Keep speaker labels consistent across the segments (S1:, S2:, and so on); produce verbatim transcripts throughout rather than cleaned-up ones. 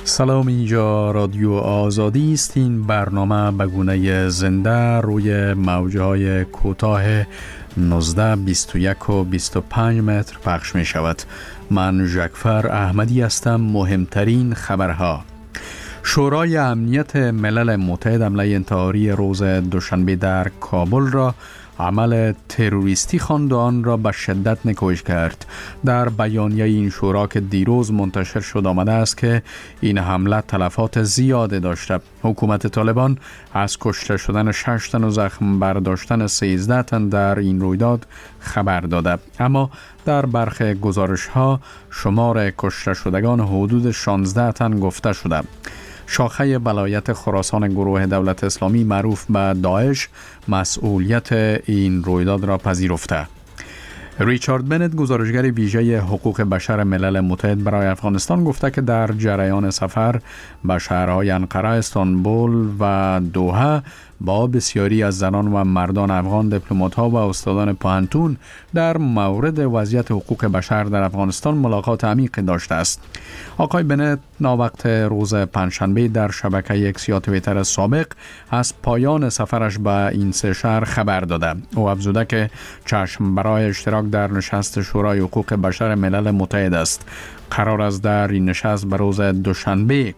S1: سلام، اینجا رادیو آزادی است. این برنامه به گونه زنده روی موجهای کوتاه نوزده، بیست و یک و بیست و پنج متر پخش می شود. من جعفر احمدی هستم. مهمترین خبرها: شورای امنیت ملل متحد حمله انتحاری روز دوشنبه در کابل را عمل تروریستی خواند و آن را به شدت نکوهش کرد. در بیانیه این شورا که دیروز منتشر شد آمده است که این حمله تلفات زیاده داشته. حکومت طالبان از کشته شدن شش تن و زخم برداشتن سیزده تن در این رویداد خبر داده، اما در برخی گزارش‌ها شمار کشته شدگان حدود شانزده تن گفته شده. شاخه ولایت خراسان گروه دولت اسلامی معروف به داعش مسئولیت این رویداد را پذیرفته. ریچارد بنت، گزارشگر ویژه حقوق بشر ملل متحد برای افغانستان، گفته که در جریان سفر به شهرهای انقره، استانبول و دوحه با بسیاری از زنان و مردان افغان دیپلمات‌ها و استادان پوهنتون در مورد وضعیت حقوق بشر در افغانستان ملاقات عمیق داشته است. آقای بنت ناوقت روز پنجشنبه در شبکه اکس یا توییتر سابق از پایان سفرش به این سه شهر خبر داده. او افزوده که چشم برای اشتراک در نشست شورای حقوق بشر ملل متحد است. قرار است در این نشست به روز دوشنبه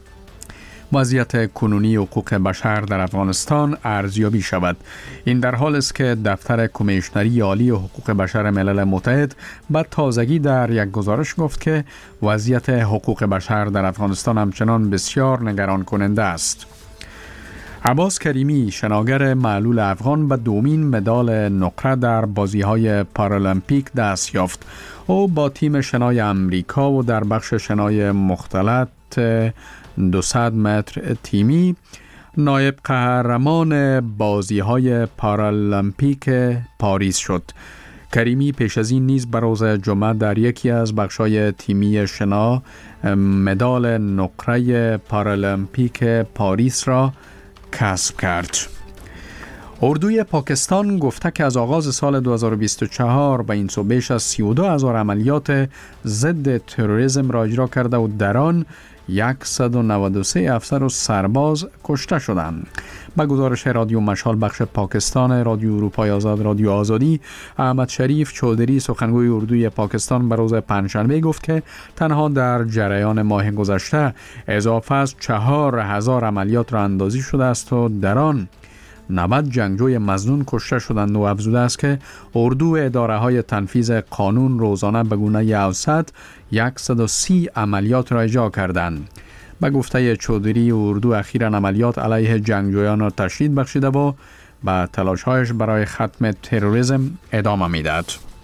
S1: وضعیت کنونی حقوق بشر در افغانستان ارزیابی شود. این در حال است که دفتر کمیشنری عالی حقوق بشر ملل متحد به تازگی در یک گزارش گفت که وضعیت حقوق بشر در افغانستان همچنان بسیار نگران کننده است. عباس کریمی، شناگر معلول افغان، به دومین مدال نقره در بازی‌های پارالمپیک دست یافت. او با تیم شنای امریکا و در بخش شنای مختلط دویست متر تیمی نایب قهرمان بازی‌های پارالمپیک پاریس شد. کریمی پیش از این نیز به روز جمعه در یکی از بخش‌های تیمی شنا مدال نقره پارالمپیک پاریس را کسب کرد. اردوی پاکستان گفته که از آغاز سال دو هزار و بیست و چهار به این سو بیش از سی و دو هزار عملیات ضد تروریسم را اجرا کرده و در آن صد و نود و سه افسر و سرباز کشته شدند. با گزارش رادیو مشال بخش پاکستان رادیو اروپای آزاد رادیو آزادی، احمد شریف چودری، سخنگوی اردوی پاکستان، به روز پنجشنبه گفت که تنها در جریان ماه گذشته اضافه از چهار هزار عملیات را اندازی شده است و در آن نود جنگجوی مظنون کشته شدند و افزوده است که اردو اداره های تنفیذ قانون روزانه به گونه اوسط صد و سی عملیات را اجرا کردند. به گفته چودری، اردو اخیراً عملیات علیه جنگجویان را تشدید بخشیده و به تلاش‌هایش برای ختم تروریسم ادامه می‌دهد.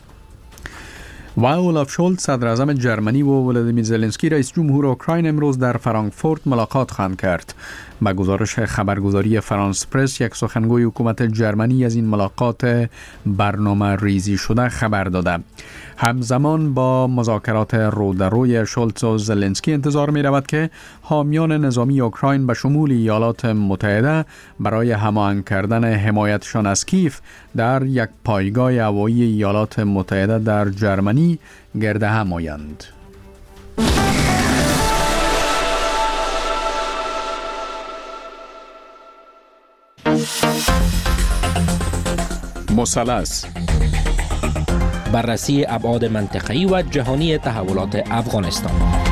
S1: و اولاف شولز، صدر اعظم جرمنی، و ولادیمیر زلنسکی، رئیس جمهور اوکراین، امروز در فرانکفورت ملاقات خواهند کرد. با گزارش خبرگزاری فرانس پرس، یک سخنگوی حکومت جرمنی از این ملاقات برنامه ریزی شده خبر داده. همزمان با مذاکرات رودروی شولز و زلنسکی انتظار می رود که حامیان نظامی اوکراین به شمول ایالات متحده برای هماهنگ کردن حمایتشان از کیف در یک پایگاه هوایی ایالات متحده در جرمنی گرد هم آیند.
S2: مثلث: بررسی ابعاد منطقه‌ای و جهانی تحولات افغانستان.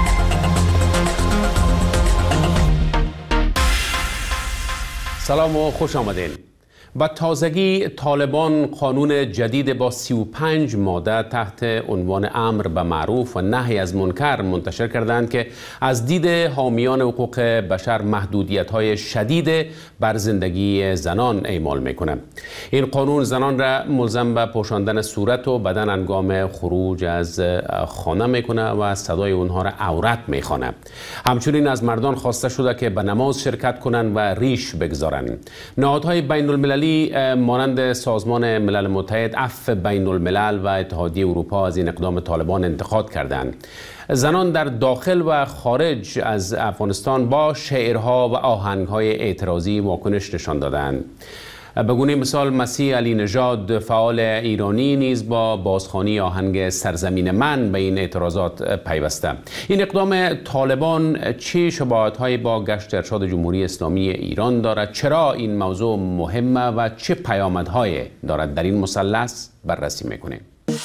S3: سلام و خوش آمدین. با تازگی طالبان قانون جدید با سی و پنج ماده تحت عنوان امر به معروف و نهی از منکر منتشر کردند که از دید حامیان حقوق بشر محدودیت‌های شدید بر زندگی زنان اعمال می‌کنه. این قانون زنان را ملزم به پوشاندن صورت و بدن هنگام خروج از خانه می‌کنه و صدای اونها را عورت می‌خوانه. همچنین از مردان خواسته شده که به نماز شرکت کنند و ریش بگذارند. نهادهای بین‌المللی مانند سازمان ملل متحد، عفو بین الملل و اتحادیه اروپا از این اقدام طالبان انتقاد کردند. زنان در داخل و خارج از افغانستان با شعرها و آهنگهای اعتراضی واکنش نشان دادند. به گونه مثال مسیح علی نژاد فعال ایرانی نیز با بازخوانی آهنگ سرزمین من به این اعتراضات پیوسته. این اقدام طالبان چه شباهت‌هایی با گشت ارشاد جمهوری اسلامی ایران دارد؟ چرا این موضوع مهمه و چه پیامدهایی دارد؟ در این مثلث بررسی می‌کنیم.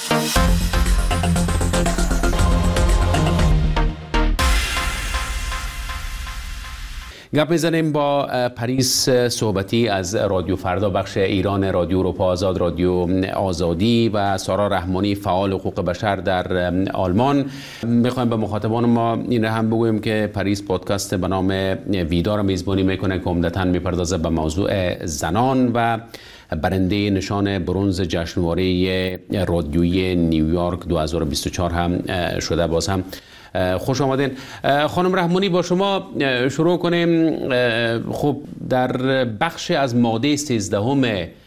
S3: گپ میزنیم با پریس صحبتی از رادیو فردا بخش ایران رادیو اروپا آزاد، رادیو آزادی، و سارا رحمانی فعال حقوق بشر در آلمان. میخوایم به مخاطبان ما این را هم بگویم که پریس پادکست به نام ویدار میزبانی میکنه که عمدتاً میپردازه به موضوع زنان و برنده نشان برنز جشنواره رادیویی نیویورک دو هزار و بیست و چهار هم شده. باز هم خوش آمدین. خانم رحمانی، با شما شروع کنیم. خب در بخش از ماده سیزدهم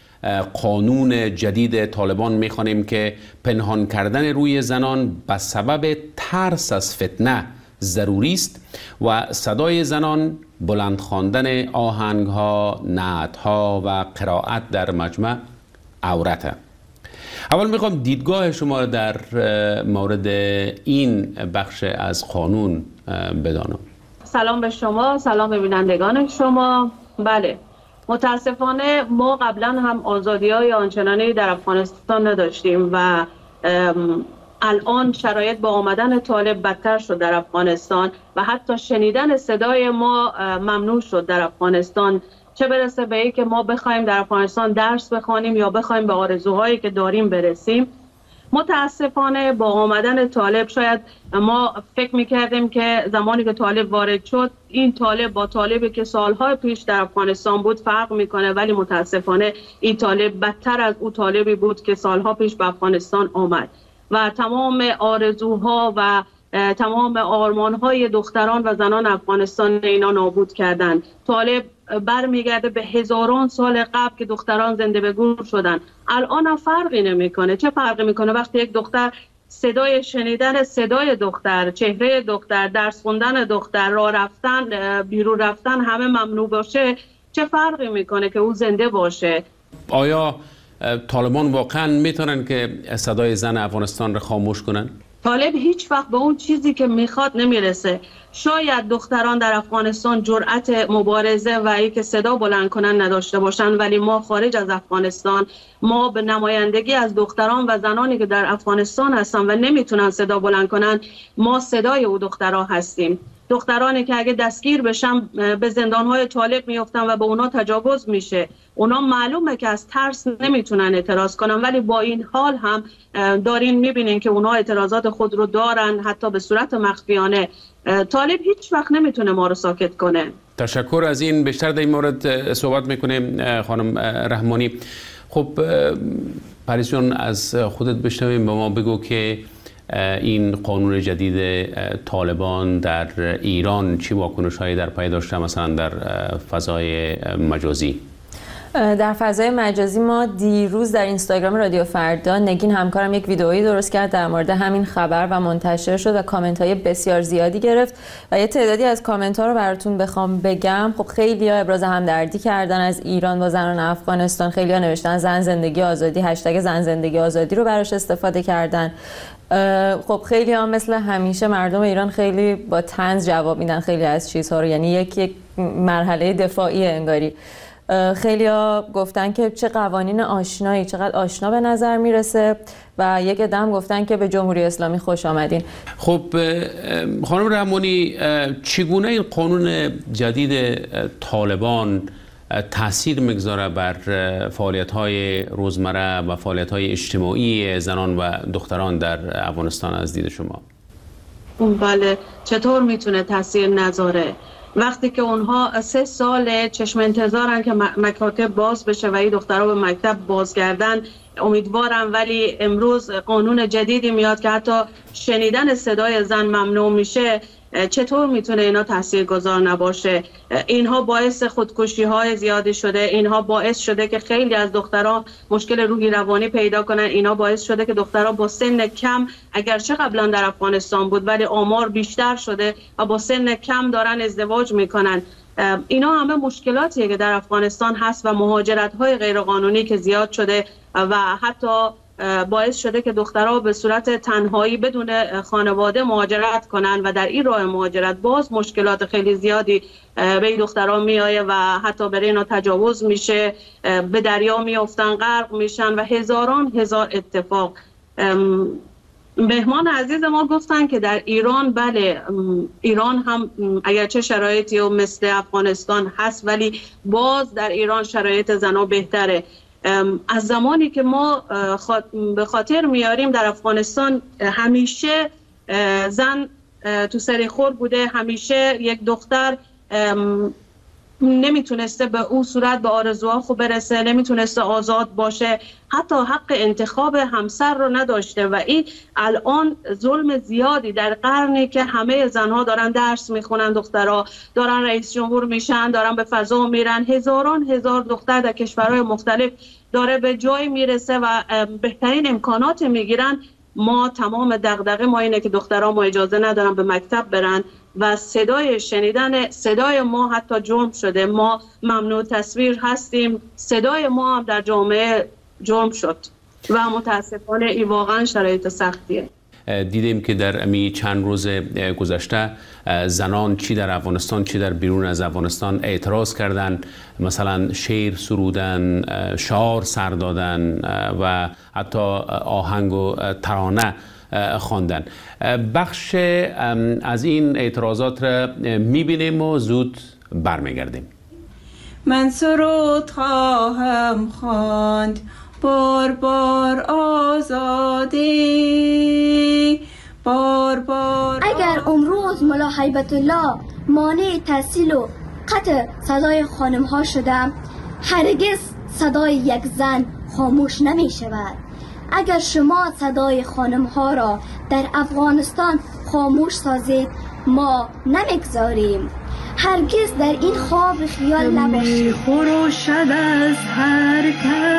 S3: قانون جدید طالبان میخوانیم که پنهان کردن روی زنان به سبب ترس از فتنه ضروری است و صدای زنان، بلند خواندن آهنگ‌ها، نعت‌ها و قرائت در مجمع عورته. اول میخوام دیدگاه شما در مورد این بخش از قانون بدانم.
S4: سلام به شما، سلام به بینندگان شما. بله، متاسفانه ما قبلا هم آزادی‌های آنچنانی در افغانستان نداشتیم و الان شرایط با آمدن طالب بدتر شد در افغانستان و حتی شنیدن صدای ما ممنوع شد در افغانستان. چه برسه به این که ما بخوایم در افغانستان درس بخوانیم یا بخوایم به آرزوهایی که داریم برسیم. متاسفانه با آمدن طالب شاید ما فکر میکردیم که زمانی که طالب وارد شد این طالب با طالبی که سالهای پیش در افغانستان بود فرق میکنه، ولی متاسفانه این طالب بدتر از اون طالبی بود که سالها پیش به افغانستان آمد و تمام آرزوها و تمام آرمانهای دختران و زنان افغانستان اینا نابود کردن. طالب برمیگرده به هزاران سال قبل که دختران زنده به گور شدن. الان هم فرقی نمیکنه. چه فرقی میکنه وقتی یک دختر صدای شنیدن صدای دختر، چهره دختر، درس خوندن دختر، راه رفتن، بیرون رفتن همه ممنوع باشه؟ چه فرقی میکنه که او زنده باشه؟
S3: آیا طالبان واقعا میتونن که صدای زن افغانستان رو خاموش کنن؟
S4: طالب هیچ وقت به اون چیزی که میخواد نمیرسه. شاید دختران در افغانستان جرأت مبارزه و ای که صدا بلند کنن نداشته باشن، ولی ما خارج از افغانستان، ما به نمایندگی از دختران و زنانی که در افغانستان هستن و نمیتونن صدا بلند کنن، ما صدای او دخترها هستیم. دخترانی که اگه دستگیر بشن به زندانهای طالب میافتن و به اونا تجاوز میشه. اونا معلومه که از ترس نمیتونن اعتراض کنن، ولی با این حال هم دارین میبینین که اونا اعتراضات خود رو دارن، حتی به صورت مخفیانه. طالب هیچ وقت نمیتونه ما رو ساکت کنه.
S3: تشکر از این. بیشتر در این مورد صحبت میکنیم خانم رحمانی. خب پریسون، از خودت بشنویم، به ما بگو که این قانون جدید طالبان در ایران چی واکنش‌هایی در پی داشته، مثلا در فضای مجازی؟
S5: در فضای مجازی ما دیروز در اینستاگرام رادیو فردا نگین همکارم یک ویدئویی درست کرد در مورد همین خبر و منتشر شد و کامنت های بسیار زیادی گرفت و یه تعدادی از کامنت ها رو براتون بخوام بگم. خب خیلی ها ابراز همدردی کردن از ایران با زنان افغانستان، خیلی ها نوشتن زن زندگی آزادی، هشتگ زن زندگی آزادی رو براش استفاده کردن. خب خیلی ها مثل همیشه مردم ایران خیلی با طنز جواب میدن خیلی از چیزها رو، یعنی یک یک مرحله دفاعی انگاری. خیلی ها گفتن که چه قوانین آشنایی، چقدر آشنا به نظر میرسه و یک عدم گفتن که به جمهوری اسلامی خوش آمدین.
S3: خب خانم رحمانی، چگونه این قانون جدید طالبان تأثیر میگذاره بر فعالیت‌های روزمره و فعالیت‌های اجتماعی زنان و دختران در افغانستان از دید شما؟
S4: بله، چطور میتونه تأثیر نذاره؟ وقتی که اونها سه سال چشم انتظارن که مکاتب باز بشه و این دخترها به مکتب بازگردن، امیدوارم، ولی امروز قانون جدیدی میاد که حتی شنیدن صدای زن ممنوع میشه. چطور میتونه اینا تاثیرگذار نباشه؟ اینها باعث خودکشی های زیادی شده، اینها باعث شده که خیلی از دخترها مشکل روحی روانی پیدا کنن، اینا باعث شده که دخترها با سن کم، اگرچه قبلا در افغانستان بود ولی آمار بیشتر شده و با سن کم دارن ازدواج میکنن. اینا همه مشکلاتیه که در افغانستان هست و مهاجرت‌های غیرقانونی که زیاد شده و حتی باعث شده که دخترها به صورت تنهایی بدون خانواده مهاجرت کنن و در این راه مهاجرت باز مشکلات خیلی زیادی به این دخترها میآیه و حتی برای اینا تجاوز میشه، به دریا میافتن، غرق میشن و هزاران هزار اتفاق. مهمان عزیز ما گفتن که در ایران بله، ایران هم اگرچه شرایطی و مثل افغانستان هست ولی باز در ایران شرایط زنها بهتره. از زمانی که ما به خاطر میاریم در افغانستان همیشه زن تو سر خور بوده، همیشه یک دختر نمیتونسته به اون صورت به آرزوها خوب برسه، نمیتونسته آزاد باشه، حتی حق انتخاب همسر رو نداشته و این الان ظلم زیادی در قرنی که همه زنها دارن درس میخونن، دخترها دارن رئیس جمهور میشن، دارن به فضا میرن، هزاران هزار دختر در کشورهای مختلف داره به جای میرسه و بهترین امکانات میگیرن. ما تمام دغدغه ما اینه که دخترها ما اجازه ندارن به مکتب برن و صدای شنیدن صدای ما حتی جرم شده. ما ممنوع تصویر هستیم، صدای ما هم در جامعه جرم شد و متاسفانه این واقعا شرایط سختیه.
S3: دیدیم که در امی چند روز گذشته زنان چی در افغانستان چی در بیرون از افغانستان اعتراض کردن، مثلا شعر سرودن، شعار سر دادن و حتی آهنگ و ترانه خواندن. بخش از این اعتراضات را میبینیم و زود برمیگردیم.
S6: من سرود خواهم خواند بار بار آزادی، بار بار
S7: اگر امروز ملا هیبت الله مانع تحصیل و قطع صدای خانم ها شدم، هرگز صدای یک زن خاموش نمی شود. اگر شما صدای خانم ها را در افغانستان خاموش سازید، ما نمیگذاریم. هرگز در این خواب خیال نباشید.
S6: می خروشد از هر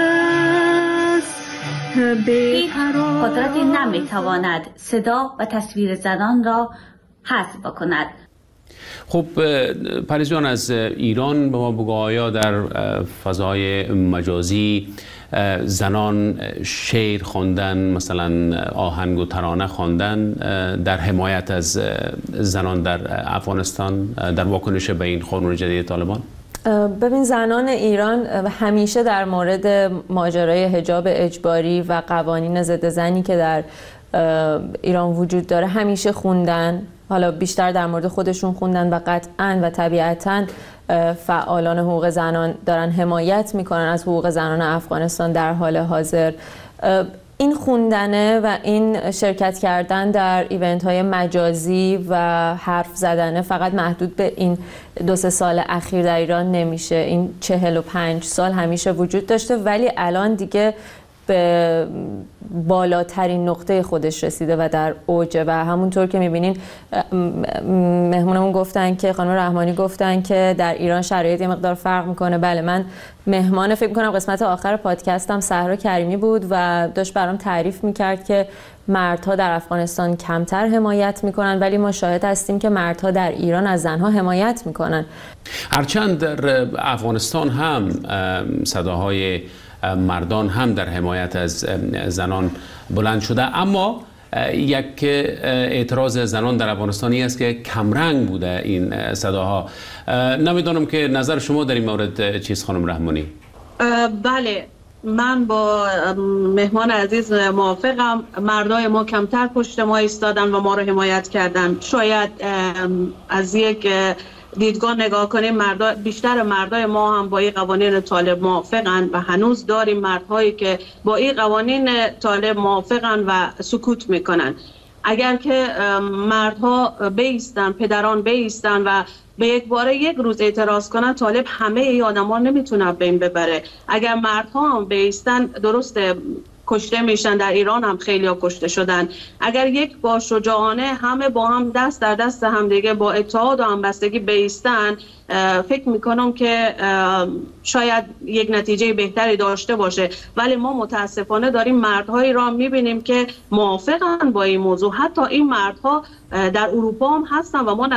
S6: کس
S8: هیچ قدرتی نمیتواند صدا و تصویر زنان را حذف بکند.
S3: خب پریز جان، از ایران به ما بگو، آیا در فضای مجازی زنان شعر خواندن، مثلا آهنگ و ترانه خواندن در حمایت از زنان در افغانستان در واکنش به این قانون جدید طالبان؟
S5: ببین، زنان ایران همیشه در مورد ماجرای حجاب اجباری و قوانین ضد زنی که در ایران وجود داره همیشه خوندن. حالا بیشتر در مورد خودشون خوندن و قطعاً و طبیعتاً فعالان حقوق زنان دارن حمایت میکنن از حقوق زنان افغانستان در حال حاضر. این خوندنه و این شرکت کردن در ایونت های مجازی و حرف زدنه فقط محدود به این دو سه سال اخیر در ایران نمیشه. این چهل و پنج سال همیشه وجود داشته ولی الان دیگه به بالاترین نقطه خودش رسیده و در اوجه و همونطور که میبینین مهمونمون گفتن که خانم رحمانی گفتن که در ایران شرایط یه مقدار فرق میکنه. بله، من مهمان فکر میکنم قسمت آخر پادکستم سهرا کریمی بود و داشت برام تعریف میکرد که مردها در افغانستان کمتر حمایت میکنن ولی ما شاهد هستیم که مردها در ایران از زنها حمایت میکنن.
S3: هرچند در افغانستان هم صداهای مردان هم در حمایت از زنان بلند شده، اما یک اعتراض زنان در افغانستانی است که کمرنگ بوده این صداها. نمیدونم که نظر شما در این مورد چیست خانم رحمانی؟
S4: بله، من با مهمان عزیز موافقم. مردای ما کمتر پشت ما ایستادن و ما رو حمایت کردن. شاید از یک دیدگاه نگاه کنیم مردا، بیشتر مردای ما هم با این قوانین طالب موافقن و هنوز داریم مردهایی که با این قوانین طالب موافقن و سکوت میکنن. اگر که مردها بیستن، پدران بیستن و به یک باره یک روز اعتراض کنن، طالب همه ای آدم ها نمیتونه بین ببره. اگر مردها هم بیستن، درسته کشته میشن، در ایران هم خیلی ها کشته شدن. اگر یک با شجاعانه همه با هم دست در دست هم دیگه با اتحاد و همبستگی بیستن، فکر میکنم که شاید یک نتیجه بهتری داشته باشه. ولی ما متاسفانه داریم مردهایی را میبینیم که موافقن با این موضوع. حتی این مردها در اروپا هم هستن و ما